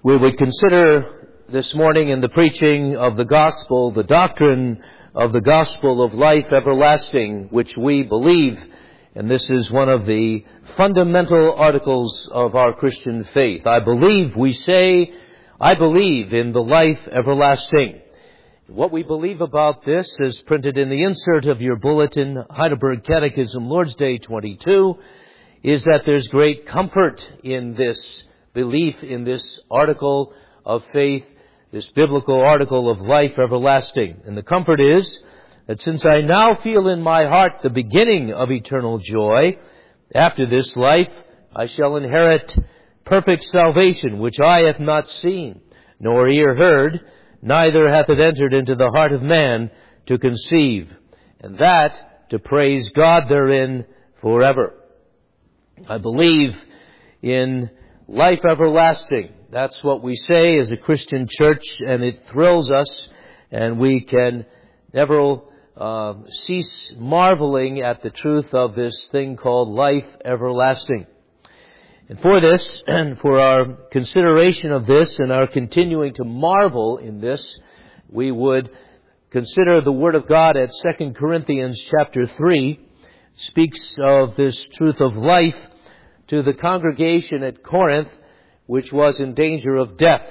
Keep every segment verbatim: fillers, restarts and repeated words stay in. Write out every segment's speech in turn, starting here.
We would consider this morning in the preaching of the gospel, the doctrine of the gospel of life everlasting, which we believe, and this is one of the fundamental articles of our Christian faith. I believe, we say, I believe in the life everlasting. What we believe about this is printed in the insert of your bulletin, Heidelberg Catechism, Lord's Day twenty-two, is that there's great comfort in this belief in this article of faith, this biblical article of life everlasting. And the comfort is that since I now feel in my heart the beginning of eternal joy, after this life I shall inherit perfect salvation, which eye hath not seen, nor ear heard, neither hath it entered into the heart of man to conceive, and that to praise God therein forever. I believe in life everlasting. That's what we say as a Christian church, and it thrills us, and we can never uh, cease marveling at the truth of this thing called life everlasting. And for this, and for our consideration of this, and our continuing to marvel in this, we would consider the Word of God at Second Corinthians chapter three, speaks of this truth of life to the congregation at Corinth, which was in danger of death.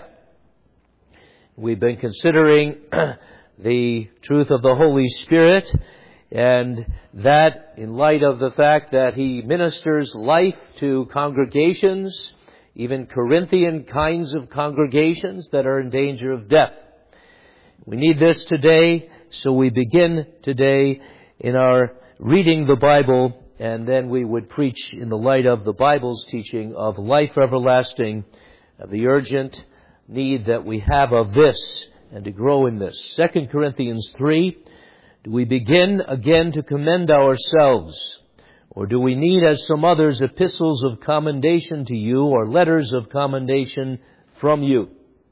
We've been considering the truth of the Holy Spirit, and that in light of the fact that He ministers life to congregations, even Corinthian kinds of congregations that are in danger of death. We need this today, so we begin today in our reading the Bible, and then we would preach in the light of the Bible's teaching of life everlasting, of the urgent need that we have of this and to grow in this. Second Corinthians three, do we begin again to commend ourselves? Or do we need, as some others, epistles of commendation to you or letters of commendation from you?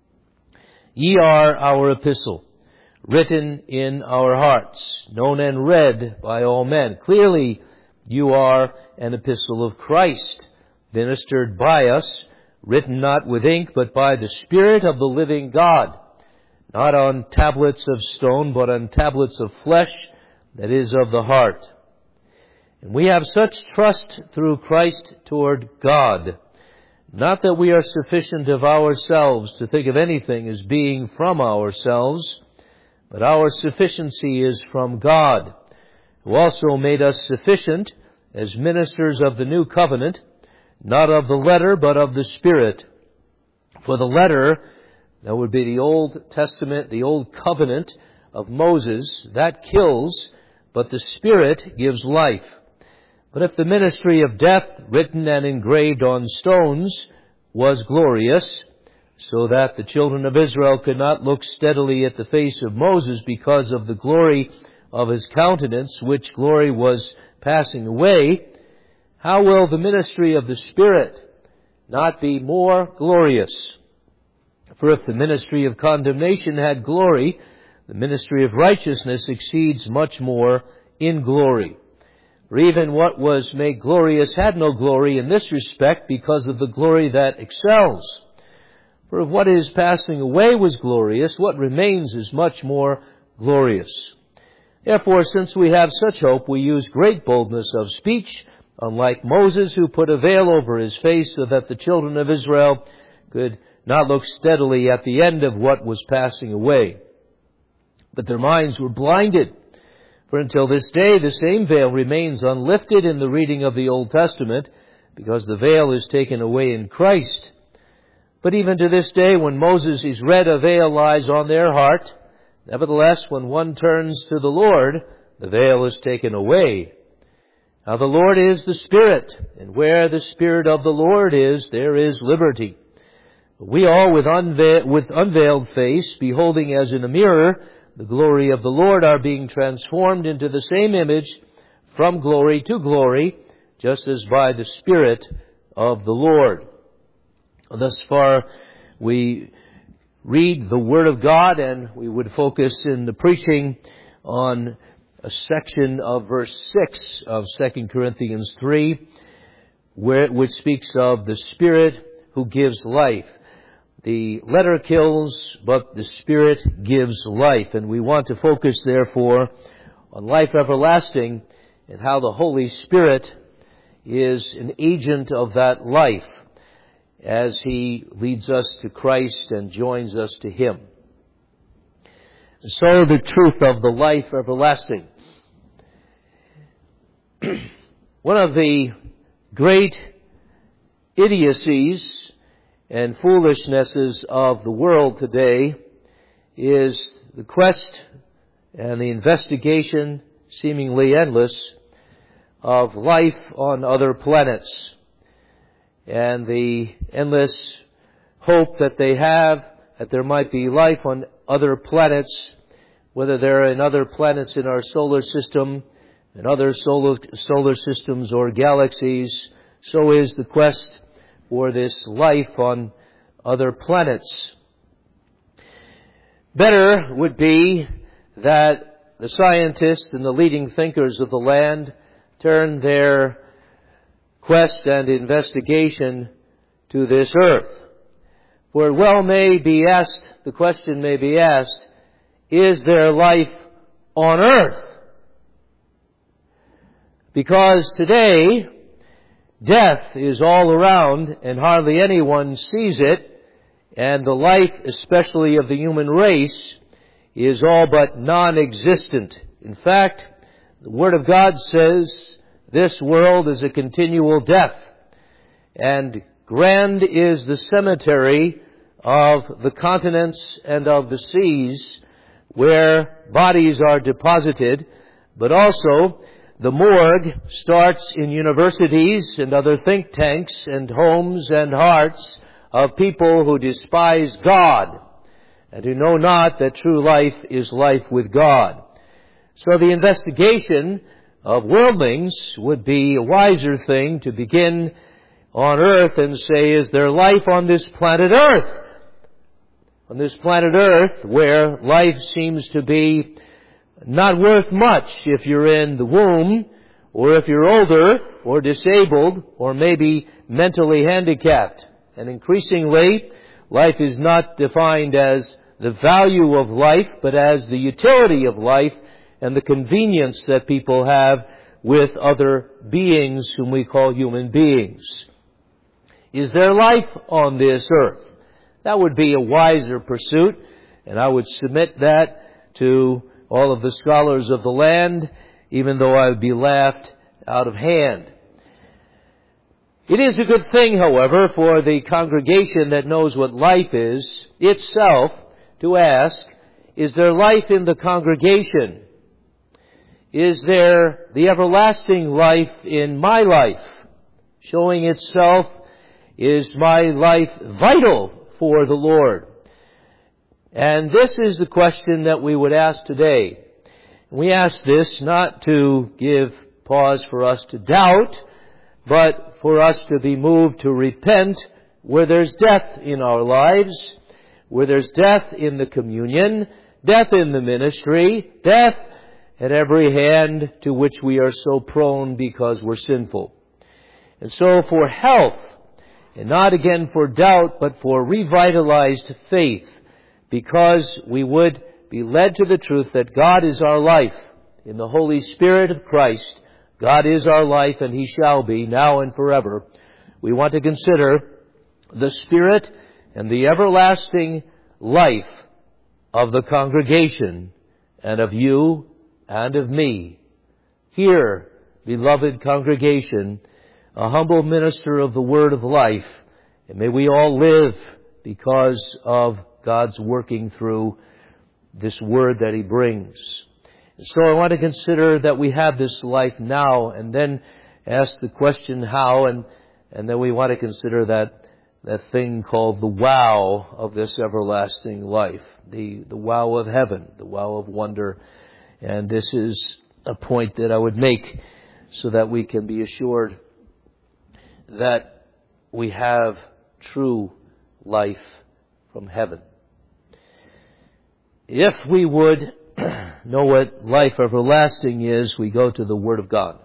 Ye are our epistle, written in our hearts, known and read by all men. Clearly, you are an epistle of Christ, ministered by us, written not with ink, but by the Spirit of the living God, not on tablets of stone, but on tablets of flesh, that is of the heart. And we have such trust through Christ toward God, not that we are sufficient of ourselves to think of anything as being from ourselves, but our sufficiency is from God, who also made us sufficient as ministers of the new covenant, not of the letter, but of the Spirit. For the letter, that would be the Old Testament, the Old Covenant of Moses, that kills, but the Spirit gives life. But if the ministry of death, written and engraved on stones, was glorious, so that the children of Israel could not look steadily at the face of Moses because of the glory of his countenance, which glory was passing away, how will the ministry of the Spirit not be more glorious? For if the ministry of condemnation had glory, the ministry of righteousness exceeds much more in glory. For even what was made glorious had no glory in this respect, because of the glory that excels. For if what is passing away was glorious, what remains is much more glorious. Therefore, since we have such hope, we use great boldness of speech, unlike Moses, who put a veil over his face so that the children of Israel could not look steadily at the end of what was passing away. But their minds were blinded. For until this day, the same veil remains unlifted in the reading of the Old Testament, because the veil is taken away in Christ. But even to this day, when Moses is read, a veil lies on their heart. Nevertheless, when one turns to the Lord, the veil is taken away. Now the Lord is the Spirit, and where the Spirit of the Lord is, there is liberty. We all, with, unve- with unveiled face, beholding as in a mirror the glory of the Lord, are being transformed into the same image from glory to glory, just as by the Spirit of the Lord. Thus far, we read the Word of God, and we would focus in the preaching on a section of verse six of Second Corinthians three, where, which speaks of the Spirit who gives life. The letter kills, but the Spirit gives life. And we want to focus, therefore, on life everlasting and how the Holy Spirit is an agent of that life as He leads us to Christ and joins us to Him. So the truth of the life everlasting. One of the great idiocies and foolishnesses of the world today is the quest and the investigation, seemingly endless, of life on other planets, and the endless hope that they have that there might be life on other planets, whether they're in other planets in our solar system, in other solar, solar systems or galaxies. So is the quest for this life on other planets. Better would be that the scientists and the leading thinkers of the land turn their quest and investigation to this earth. For it well may be asked, the question may be asked, is there life on earth? Because today, death is all around and hardly anyone sees it, and the life, especially of the human race, is all but non-existent. In fact, the Word of God says this world is a continual death, and grand is the cemetery of the continents and of the seas where bodies are deposited, but also the morgue starts in universities and other think tanks and homes and hearts of people who despise God and who know not that true life is life with God. So the investigation of worldlings would be a wiser thing to begin on earth and say, is there life on this planet Earth? On this planet Earth, where life seems to be not worth much if you're in the womb, or if you're older, or disabled, or maybe mentally handicapped. And increasingly, life is not defined as the value of life, but as the utility of life and the convenience that people have with other beings whom we call human beings. Is there life on this earth? That would be a wiser pursuit, and I would submit that to all of the scholars of the land, even though I would be laughed out of hand. It is a good thing, however, for the congregation that knows what life is itself to ask, is there life in the congregation? Is there the everlasting life in my life? Showing itself, is my life vital for the Lord? And this is the question that we would ask today. We ask this not to give pause for us to doubt, but for us to be moved to repent where there's death in our lives, where there's death in the communion, death in the ministry, death at every hand to which we are so prone because we're sinful. And so for health, and not again for doubt, but for revitalized faith, because we would be led to the truth that God is our life. In the Holy Spirit of Christ, God is our life, and He shall be now and forever. We want to consider the Spirit and the everlasting life of the congregation and of you and of me. Here, beloved congregation, a humble minister of the Word of life, and may we all live because of God's working through this Word that He brings. So I want to consider that we have this life now, and then ask the question how, and, and then we want to consider that, that thing called the wow of this everlasting life, the, the wow of heaven, the wow of wonder. And this is a point that I would make so that we can be assured that we have true life from heaven. If we would know what life everlasting is, we go to the Word of God.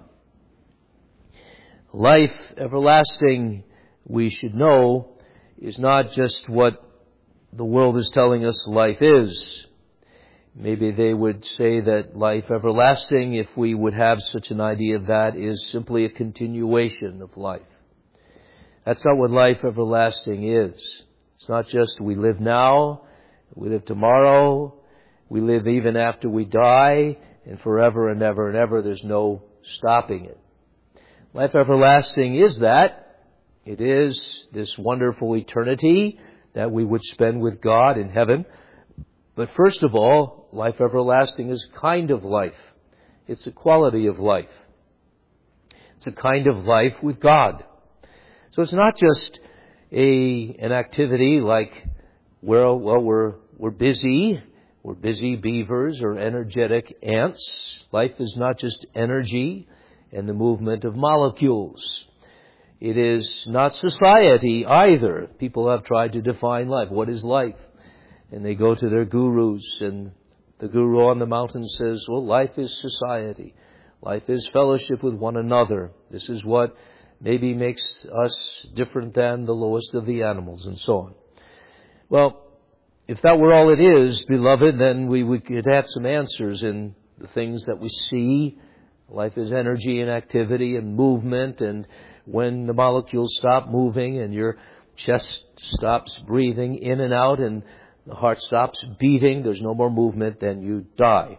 Life everlasting, we should know, is not just what the world is telling us life is. Maybe they would say that life everlasting, if we would have such an idea of that, is simply a continuation of life. That's not what life everlasting is. It's not just we live now, we live tomorrow, we live even after we die, and forever and ever and ever. There's no stopping it. Life everlasting is that. It is this wonderful eternity that we would spend with God in heaven. But first of all, life everlasting is kind of life. It's a quality of life. It's a kind of life with God. So it's not just a an activity like, well, well we're we're busy, we're busy beavers or energetic ants. Life is not just energy and the movement of molecules. It is not society either. People have tried to define life. What is life? And they go to their gurus, and the guru on the mountain says, well, life is society. Life is fellowship with one another. This is what maybe makes us different than the lowest of the animals, and so on. Well, if that were all it is, beloved, then we, we could have some answers in the things that we see. Life is energy and activity and movement, and when the molecules stop moving and your chest stops breathing in and out and the heart stops beating, there's no more movement, then you die.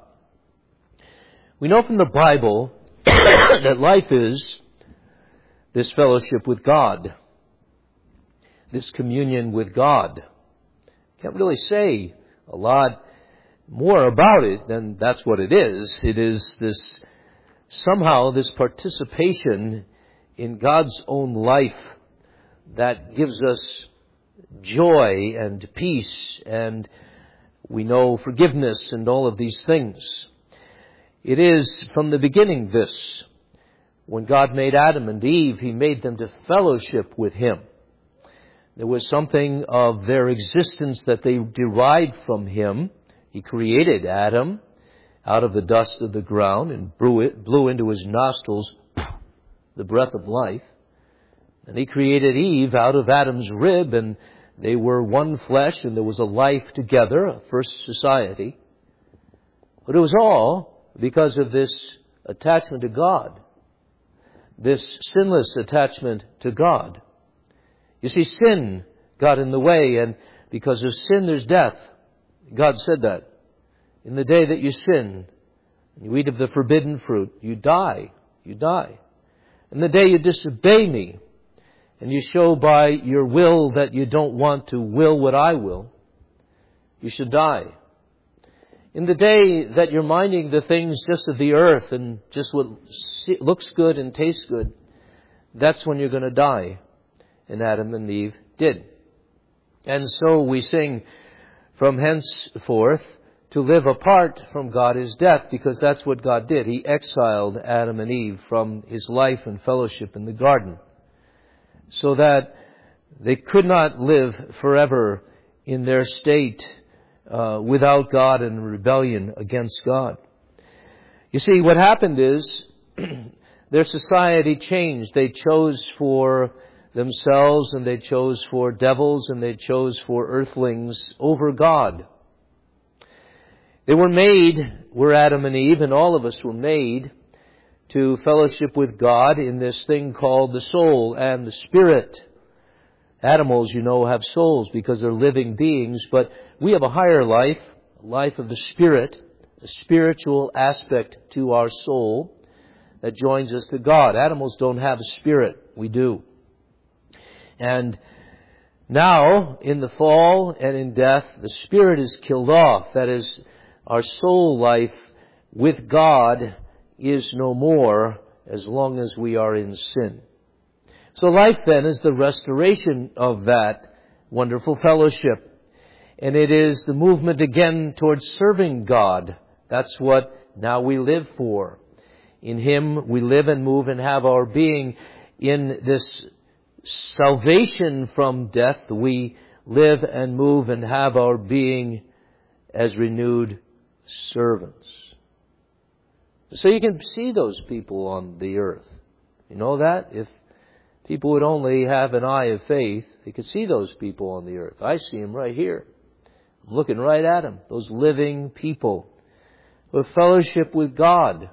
We know from the Bible that life is this fellowship with God, this communion with God. Can't really say a lot more about it than that's what it is. It is this, somehow this participation in God's own life that gives us joy and peace, and we know forgiveness and all of these things. It is from the beginning this. When God made Adam and Eve, He made them to fellowship with Him. There was something of their existence that they derived from Him. He created Adam out of the dust of the ground and blew, it, blew into his nostrils the breath of life. And He created Eve out of Adam's rib, and they were one flesh, and there was a life together, a first society. But it was all because of this attachment to God, this sinless attachment to God. You see, sin got in the way, and because of sin there's death. God said that. In the day that you sin, and you eat of the forbidden fruit, you die. You die. In the day you disobey Me, and you show by your will that you don't want to will what I will, you should die. In the day that you're minding the things just of the earth and just what looks good and tastes good, that's when you're going to die. And Adam and Eve did. And so we sing, from henceforth, to live apart from God is death, because that's what God did. He exiled Adam and Eve from His life and fellowship in the garden, so that they could not live forever in their state uh, without God and rebellion against God. You see, what happened is their society changed. They chose for themselves, and they chose for devils, and they chose for earthlings over God. They were made, we're Adam and Eve, and all of us were made to fellowship with God in this thing called the soul and the spirit. Animals, you know, have souls because they're living beings, but we have a higher life, a life of the spirit, a spiritual aspect to our soul that joins us to God. Animals don't have a spirit. We do. And now, in the fall and in death, the spirit is killed off. That is, our soul life with God is no more as long as we are in sin. So life then is the restoration of that wonderful fellowship. And it is the movement again towards serving God. That's what now we live for. In Him we live and move and have our being. In this salvation from death, we live and move and have our being as renewed servants. So you can see those people on the earth. You know that? If people would only have an eye of faith, they could see those people on the earth. I see them right here. looking right at them. Those living people who have fellowship with God,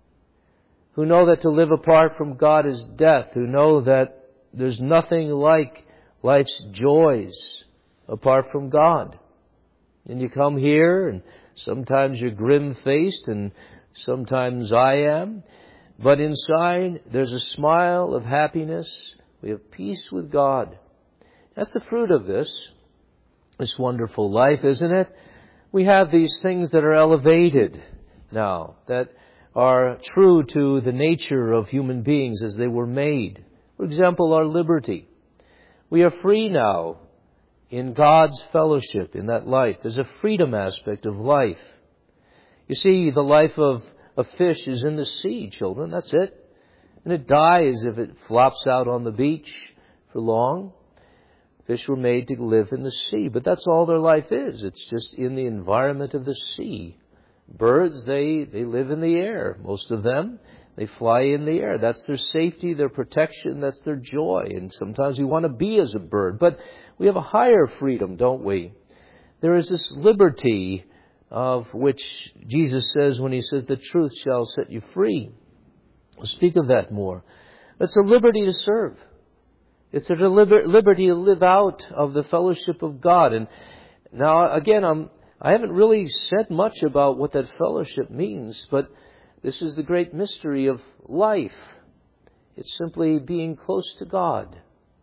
who know that to live apart from God is death, who know that there's nothing like life's joys apart from God. And you come here, and sometimes you're grim-faced, and sometimes I am. But inside, there's a smile of happiness. We have peace with God. That's the fruit of this, this wonderful life, isn't it? We have these things that are elevated now, that are true to the nature of human beings as they were made. For example, our liberty. We are free now in God's fellowship in that life. There's a freedom aspect of life. You see, the life of a fish is in the sea, children. That's it. And it dies if it flops out on the beach for long. Fish were made to live in the sea, but that's all their life is. It's just in the environment of the sea. Birds, they, they live in the air, most of them. They fly in the air. That's their safety, their protection, that's their joy. And sometimes we want to be as a bird. But we have a higher freedom, don't we? There is this liberty of which Jesus says when He says, the truth shall set you free. We'll speak of that more. It's a liberty to serve. It's a liber- liberty to live out of the fellowship of God. And now, again, I'm, I haven't really said much about what that fellowship means, but this is the great mystery of life. It's simply being close to God.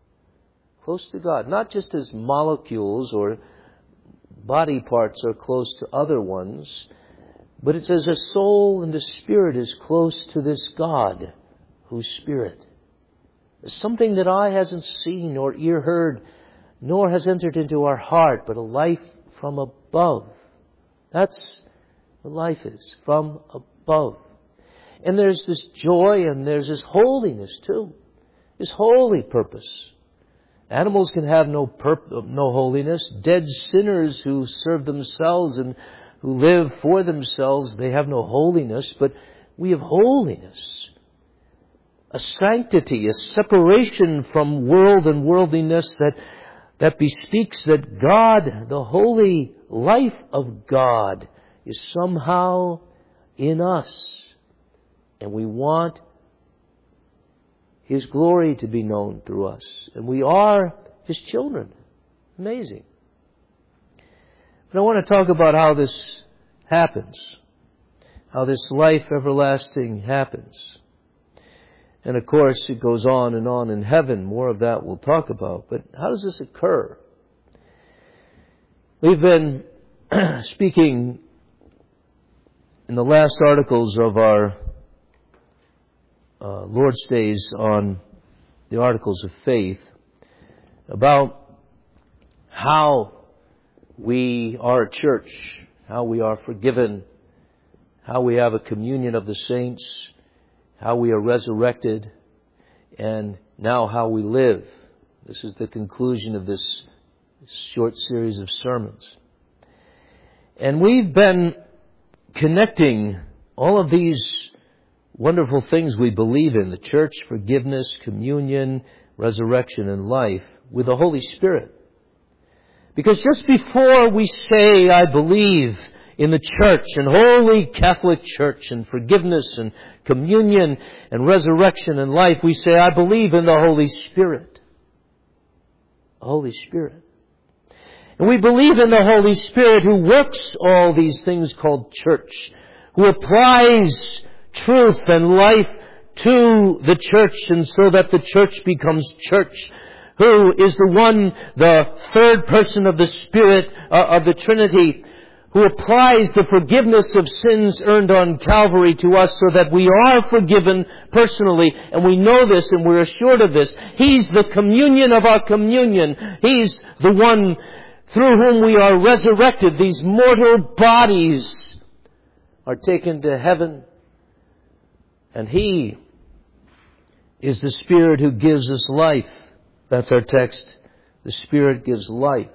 Close to God. Not just as molecules or body parts are close to other ones, but it's as a soul and a spirit is close to this God who's spirit. Something that eye hasn't seen nor ear heard, nor has entered into our heart, but a life from above. That's what life is, from above. And there's this joy and there's this holiness too. This holy purpose. Animals can have no purp- no holiness. Dead sinners who serve themselves and who live for themselves, they have no holiness. But we have holiness. A sanctity, a separation from world and worldliness that, that bespeaks that God, the holy life of God, is somehow in us. And we want His glory to be known through us. And we are His children. Amazing. But I want to talk about how this happens. How this life everlasting happens. And of course, it goes on and on in heaven. More of that we'll talk about. But how does this occur? We've been speaking in the last articles of our uh, Lord's Days on the Articles of Faith about how we are a church, how we are forgiven, how we have a communion of the saints, how we are resurrected, and now how we live. This is the conclusion of this short series of sermons. And we've been connecting all of these wonderful things we believe in, the church, forgiveness, communion, resurrection, and life, with the Holy Spirit. Because just before we say, I believe in the church and holy Catholic Church and forgiveness and communion and resurrection and life, we say, I believe in the Holy Spirit. The Holy Spirit. And we believe in the Holy Spirit who works all these things called church, who applies truth and life to the church, and so that the church becomes church, who is the one, the third person of the Spirit, uh, of the Trinity, who applies the forgiveness of sins earned on Calvary to us so that we are forgiven personally, and we know this and we're assured of this. He's the communion of our communion. He's the one through whom we are resurrected. These mortal bodies are taken to heaven, and He is the Spirit who gives us life. That's our text. The Spirit gives life.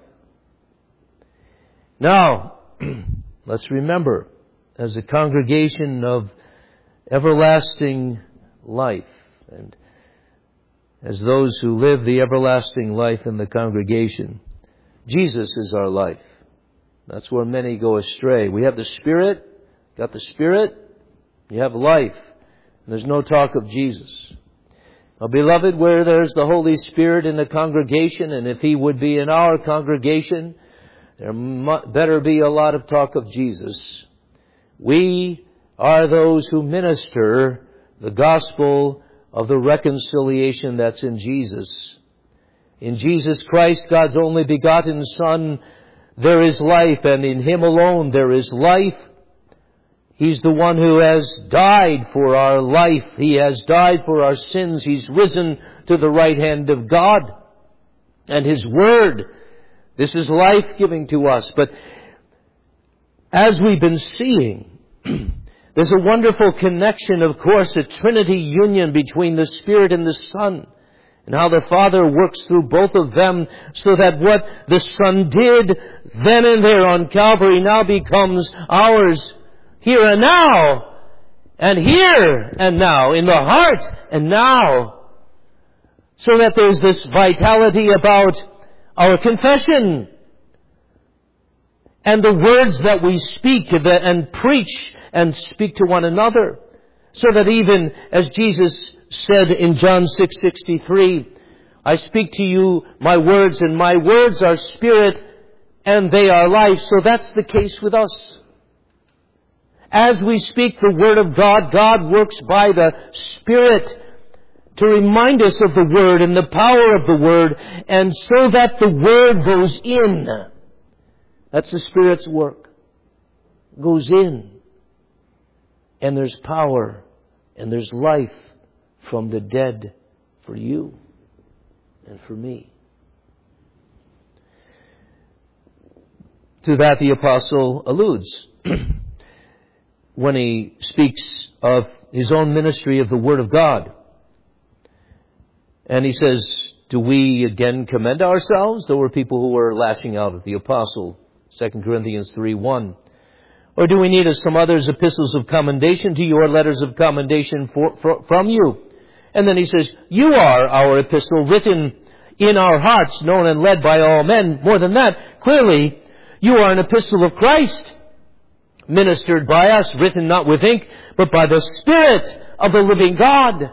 Now, let's remember, as a congregation of everlasting life, and as those who live the everlasting life in the congregation, Jesus is our life. That's where many go astray. We have the Spirit, got the Spirit, you have life. And there's no talk of Jesus. Now, beloved, where there's the Holy Spirit in the congregation, and if He would be in our congregation, there better be a lot of talk of Jesus. We are those who minister the gospel of the reconciliation that's in Jesus. In Jesus Christ, God's only begotten Son, there is life, and in Him alone there is life. He's the one who has died for our life. He has died for our sins. He's risen to the right hand of God. And His Word, this is life-giving to us. But as we've been seeing, there's a wonderful connection, of course, a Trinity union between the Spirit and the Son. And how the Father works through both of them so that what the Son did then and there on Calvary now becomes ours here and now, and here and now, in the heart and now. So that there's this vitality about our confession and the words that we speak and preach and speak to one another. So that even as Jesus said in John six sixty-three, I speak to you my words, and my words are spirit and they are life. So that's the case with us. As we speak the Word of God, God works by the Spirit to remind us of the Word and the power of the Word, and so that the Word goes in. That's the Spirit's work. Goes in. And there's power and there's life from the dead for you and for me. To that the Apostle alludes when he speaks of his own ministry of the Word of God. And he says, do we again commend ourselves? There were people who were lashing out at the Apostle, Second Corinthians three one. Or do we need, as some others, epistles of commendation to you, or letters of commendation for, for, from you? And then he says, you are our epistle, written in our hearts, known and led by all men. More than that, clearly, you are an epistle of Christ, ministered by us, written not with ink, but by the Spirit of the living God.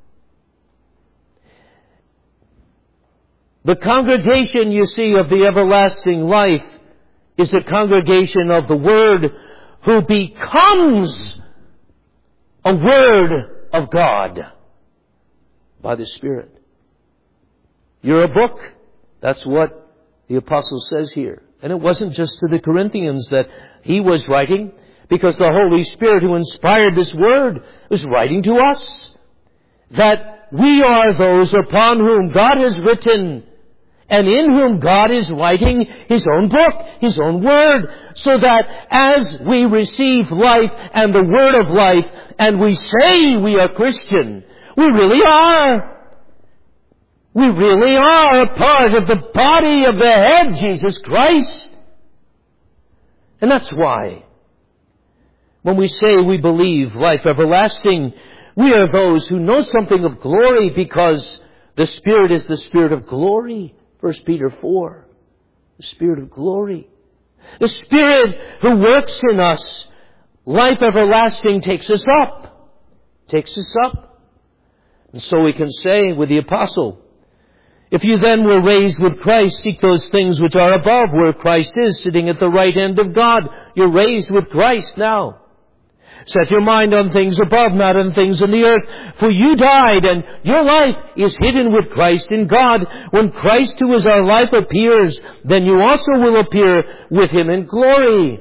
The congregation, you see, of the everlasting life is the congregation of the Word, who becomes a Word of God by the Spirit. You're a book. That's what the Apostle says here. And it wasn't just to the Corinthians that he was writing, because the Holy Spirit who inspired this Word was writing to us. That we are those upon whom God has written, and in whom God is writing His own book, His own Word, so that as we receive life and the Word of life, and we say we are Christian, we really are. We really are a part of the body of the head, Jesus Christ. And that's why, when we say we believe life everlasting, we are those who know something of glory, because the Spirit is the Spirit of glory. First Peter four. The Spirit of glory. The Spirit who works in us, life everlasting, takes us up. Takes us up. And so we can say with the Apostle, if you then were raised with Christ, seek those things which are above, where Christ is, sitting at the right hand of God. You're raised with Christ now. Set your mind on things above, not on things on the earth. For you died, and your life is hidden with Christ in God. When Christ, who is our life, appears, then you also will appear with Him in glory.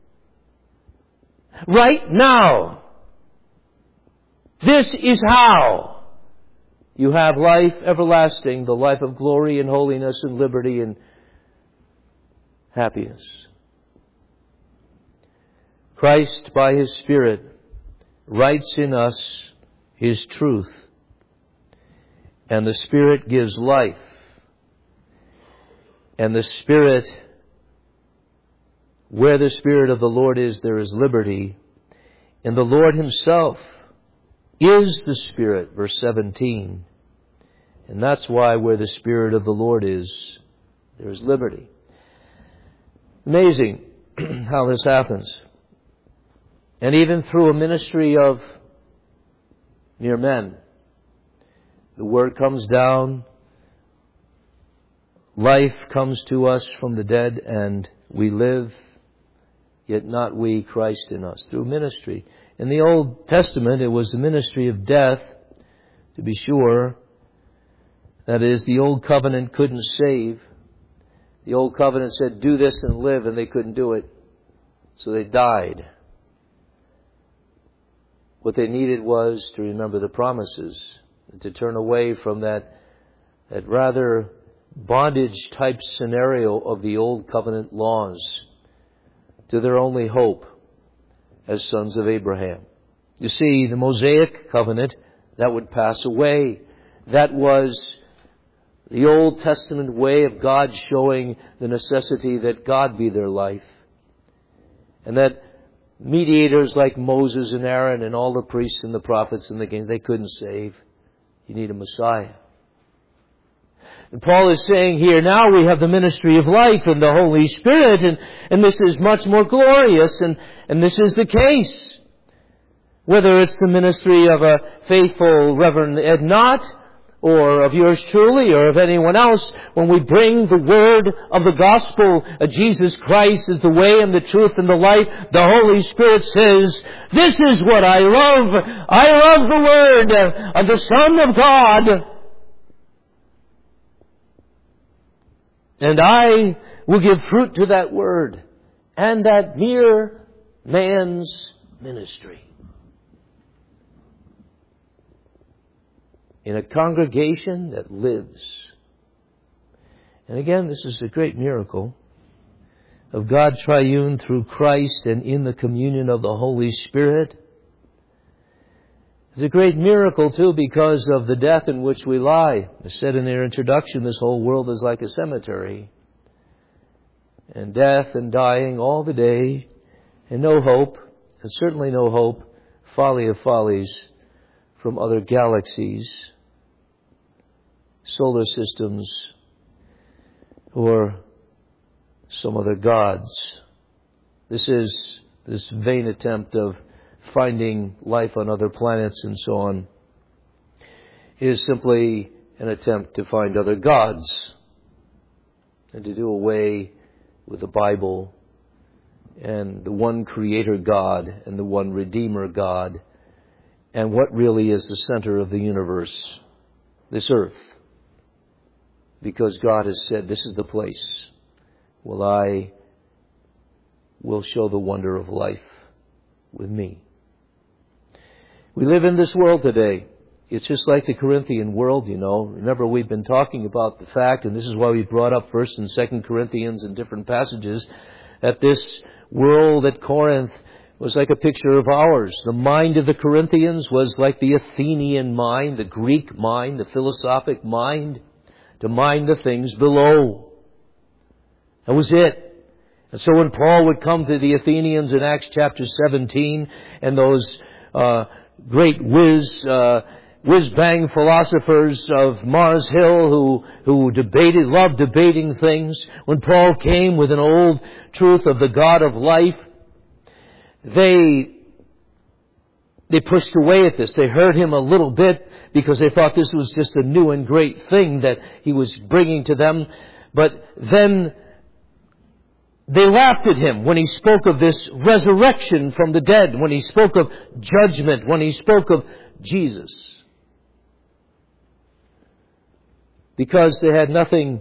Right now. This is how you have life everlasting, the life of glory and holiness and liberty and happiness. Christ, by His Spirit, writes in us His truth. And the Spirit gives life. And the Spirit, where the Spirit of the Lord is, there is liberty. And the Lord Himself is the Spirit, verse seventeen. And that's why where the Spirit of the Lord is, there is liberty. Amazing. how this happens. And even through a ministry of mere men, the Word comes down, life comes to us from the dead, and we live, yet not we, Christ in us, through ministry. In the Old Testament, it was the ministry of death, to be sure. That is, the Old Covenant couldn't save. The Old Covenant said, do this and live, and they couldn't do it. So they died. What they needed was to remember the promises, and to turn away from that, that rather bondage-type scenario of the Old Covenant laws to their only hope as sons of Abraham. You see, the Mosaic covenant, that would pass away. That was the Old Testament way of God showing the necessity that God be their life. And that mediators like Moses and Aaron and all the priests and the prophets and the kings, they couldn't save. You need a Messiah. And Paul is saying here, now we have the ministry of life and the Holy Spirit, and, and this is much more glorious, and, and this is the case. Whether it's the ministry of a faithful Reverend Ed Knott, or of yours truly, or of anyone else, when we bring the word of the gospel of Jesus Christ is the way and the truth and the life, the Holy Spirit says, this is what I love. I love the word of the Son of God. And I will give fruit to that word and that mere man's ministry. In a congregation that lives. And again, this is a great miracle of God triune through Christ and in the communion of the Holy Spirit. It's a great miracle, too, because of the death in which we lie. As said in their introduction, this whole world is like a cemetery. And death and dying all the day, and no hope, and certainly no hope, folly of follies, from other galaxies, solar systems, or some other gods. This is this vain attempt of finding life on other planets and so on is simply an attempt to find other gods and to do away with the Bible and the one Creator God and the one Redeemer God and what really is the center of the universe, this earth. Because God has said, this is the place where I will show the wonder of life with me. We live in this world today. It's just like the Corinthian world, you know. Remember, we've been talking about the fact, and this is why we brought up First and Second Corinthians in different passages, that this world at Corinth was like a picture of ours. The mind of the Corinthians was like the Athenian mind, the Greek mind, the philosophic mind, to mind the things below. That was it. And so when Paul would come to the Athenians in Acts chapter seventeen, and those uh, great whiz, uh, whiz-bang philosophers of Mars Hill who, who debated, loved debating things, when Paul came with an old truth of the God of life, they They pushed away at this. They heard him a little bit because they thought this was just a new and great thing that he was bringing to them. But then they laughed at him when he spoke of this resurrection from the dead, when he spoke of judgment, when he spoke of Jesus. Because they had nothing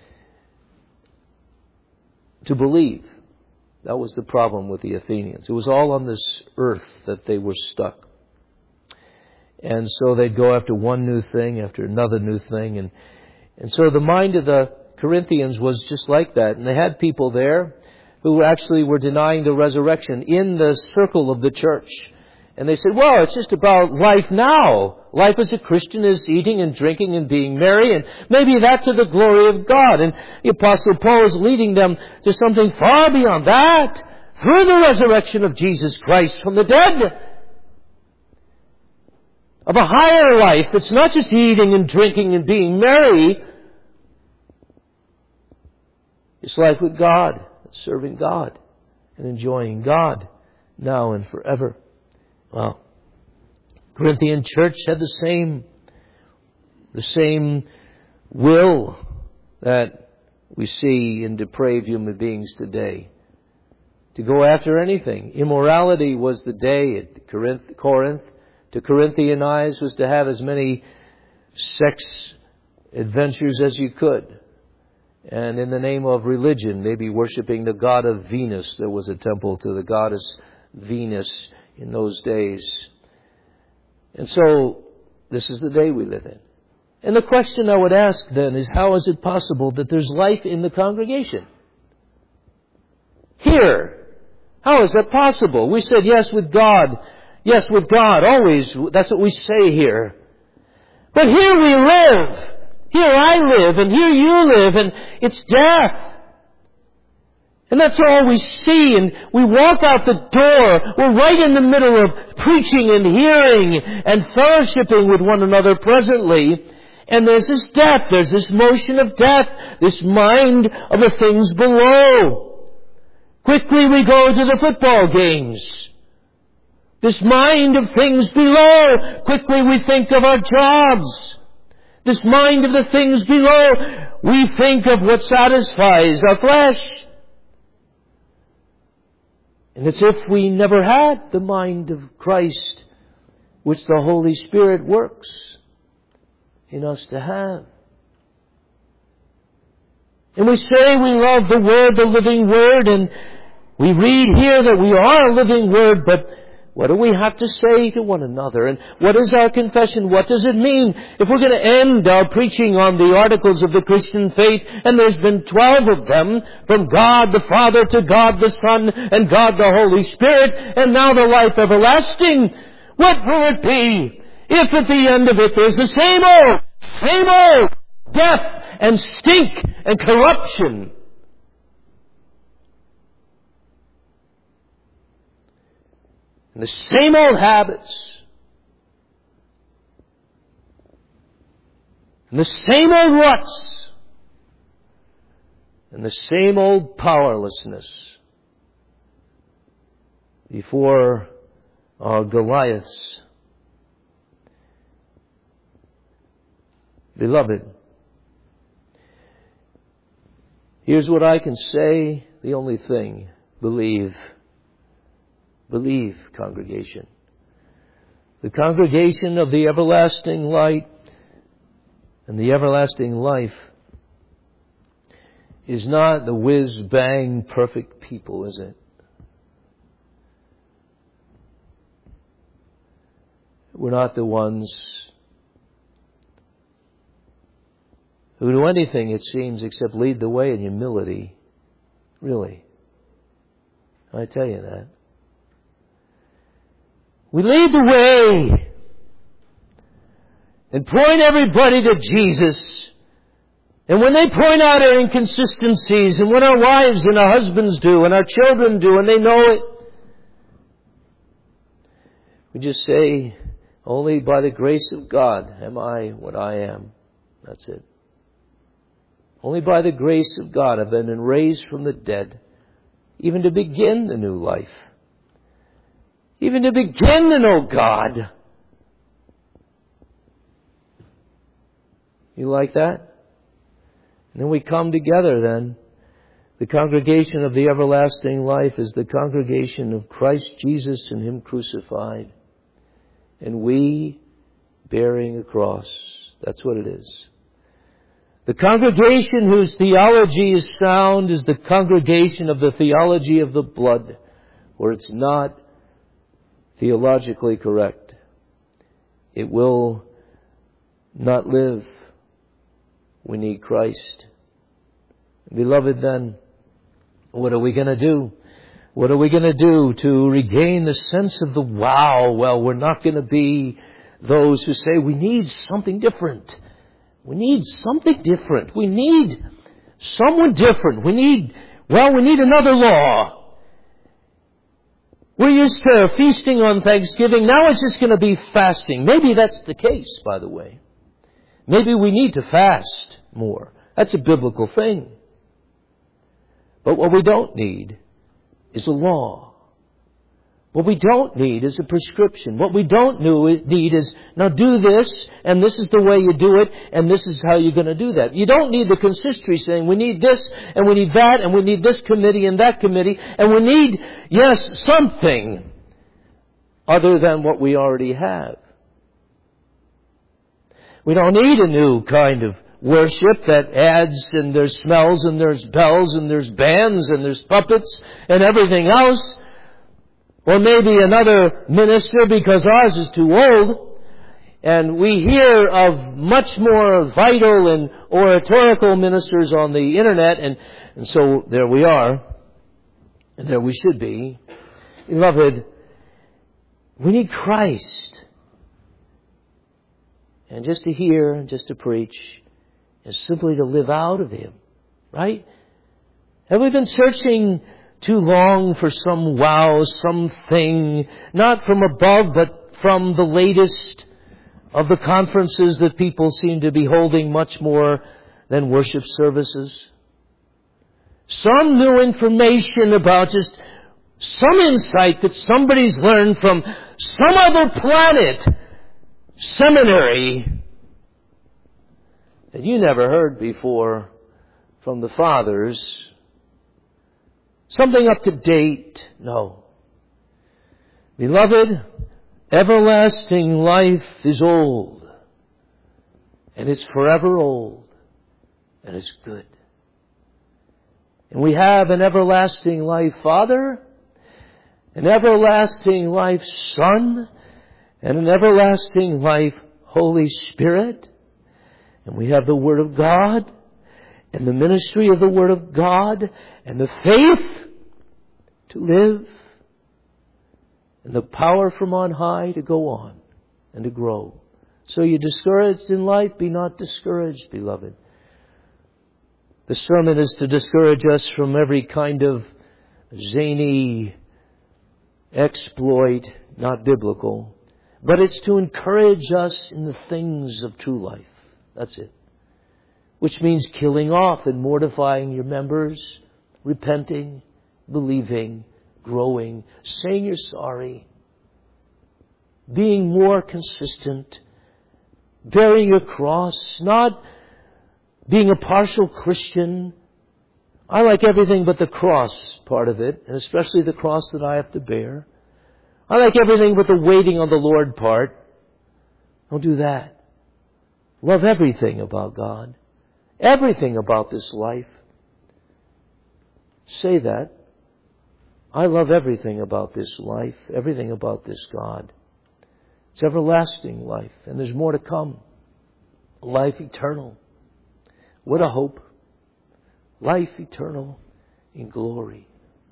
to believe. That was the problem with the Athenians. It was all on this earth that they were stuck. And so they'd go after one new thing, after another new thing. And, and so the mind of the Corinthians was just like that. And they had people there who actually were denying the resurrection in the circle of the church. And they said, well, it's just about life now. Life as a Christian is eating and drinking and being merry, and maybe that's to the glory of God. And the Apostle Paul is leading them to something far beyond that, through the resurrection of Jesus Christ from the dead. Of a higher life that's not just eating and drinking and being merry. It's life with God, serving God. and enjoying God now and forever. Well, Corinthian church had the same, the same will that we see in depraved human beings today. To go after anything. Immorality was the day at Corinth, Corinth. To Corinthianize was to have as many sex adventures as you could. And in the name of religion, maybe worshiping the god of Venus. There was a temple to the goddess Venus in those days. And so, this is the day we live in. And the question I would ask then is, how is it possible that there's life in the congregation? Here. How is that possible? We said yes with God. Yes with God. Always. That's what we say here. But here we live. Here I live and here you live, and it's death. And that's all we see, and we walk out the door. We're right in the middle of preaching and hearing and fellowshipping with one another presently. And there's this death, there's this motion of death, this mind of the things below. Quickly we go to the football games. This mind of things below. Quickly we think of our jobs. This mind of the things below. We think of what satisfies our flesh. And it's if we never had the mind of Christ, which the Holy Spirit works in us to have. And we say we love the Word, the living Word, and we read here that we are a living Word, but what do we have to say to one another? And what is our confession? What does it mean? If we're going to end our preaching on the articles of the Christian faith, and there's been twelve of them, from God the Father to God the Son and God the Holy Spirit, and now the life everlasting, what will it be if at the end of it there's the same old, same old death and stink and corruption? And the same old habits. And the same old ruts. And the same old powerlessness before our Goliaths. Beloved, here's what I can say, the only thing. Believe. Believe, congregation. The congregation of the everlasting light and the everlasting life is not the whiz-bang perfect people, is it? We're not the ones who do anything, it seems, except lead the way in humility. Really. I tell you that. We lead the way and point everybody to Jesus. And when they point out our inconsistencies, and when our wives and our husbands do, and our children do, and they know it, we just say, only by the grace of God am I what I am. That's it. Only by the grace of God have I been raised from the dead, even to begin the new life. Even to begin to know God. You like that? And then we come together then. The congregation of the everlasting life is the congregation of Christ Jesus and Him crucified. And we bearing a cross. That's what it is. The congregation whose theology is sound is the congregation of the theology of the blood, where it's not theologically correct. It will not live. We need Christ. Beloved, then, what are we going to do? What are we going to do to regain the sense of the wow? Well, we're not going to be those who say we need something different. We need something different. We need someone different. We need, well, we need another law. We're used to feasting on Thanksgiving. Now it's just going to be fasting. Maybe that's the case, by the way. Maybe we need to fast more. That's a biblical thing. But what we don't need is a law. What we don't need is a prescription. What we don't need is, now do this, and this is the way you do it, and this is how you're going to do that. You don't need the consistory saying, we need this, and we need that, and we need this committee and that committee, and we need, yes, something other than what we already have. We don't need a new kind of worship that adds, and there's smells, and there's bells, and there's bands, and there's puppets, and everything else. Or maybe another minister because ours is too old. And we hear of much more vital and oratorical ministers on the internet. And, and so there we are. And there we should be. Beloved, we need Christ. And just to hear, just to preach, is simply to live out of Him. Right? Have we been searching too long for some wow, something, not from above, but from the latest of the conferences that people seem to be holding much more than worship services? Some new information about just some insight that somebody's learned from some other planet, seminary, that you never heard before from the fathers. Something up to date? No. Beloved, everlasting life is old. And it's forever old. And it's good. And we have an everlasting life Father, an everlasting life Son, and an everlasting life Holy Spirit. And we have the Word of God, and the ministry of the Word of God, and the faith to live, and the power from on high to go on and to grow. So you're discouraged in life? Be not discouraged, beloved. The sermon is to discourage us from every kind of zany exploit, not biblical. But it's to encourage us in the things of true life. That's it. Which means killing off and mortifying your members, repenting, believing, growing, saying you're sorry, being more consistent, bearing your cross, not being a partial Christian. I like everything but the cross part of it, and especially the cross that I have to bear. I like everything but the waiting on the Lord part. Don't do that. Love everything about God. Everything about this life. Say that. I love everything about this life. Everything about this God. It's everlasting life. And there's more to come. Life eternal. What a hope. Life eternal in glory.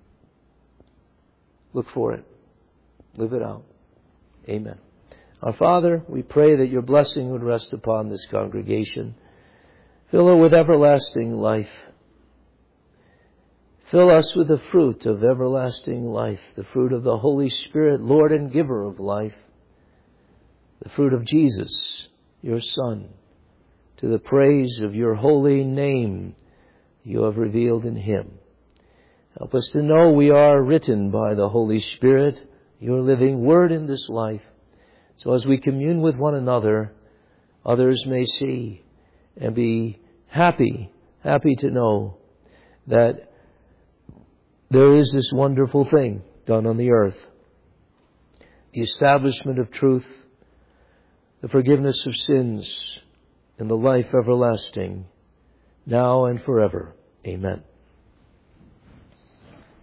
Look for it. Live it out. Amen. Our Father, we pray that your blessing would rest upon this congregation. Fill her with everlasting life. Fill us with the fruit of everlasting life, the fruit of the Holy Spirit, Lord and giver of life, the fruit of Jesus, your Son, to the praise of your holy name you have revealed in Him. Help us to know we are written by the Holy Spirit, your living word in this life, so as we commune with one another, others may see and be happy, happy to know that there is this wonderful thing done on the earth. The establishment of truth, the forgiveness of sins, and the life everlasting, now and forever. Amen.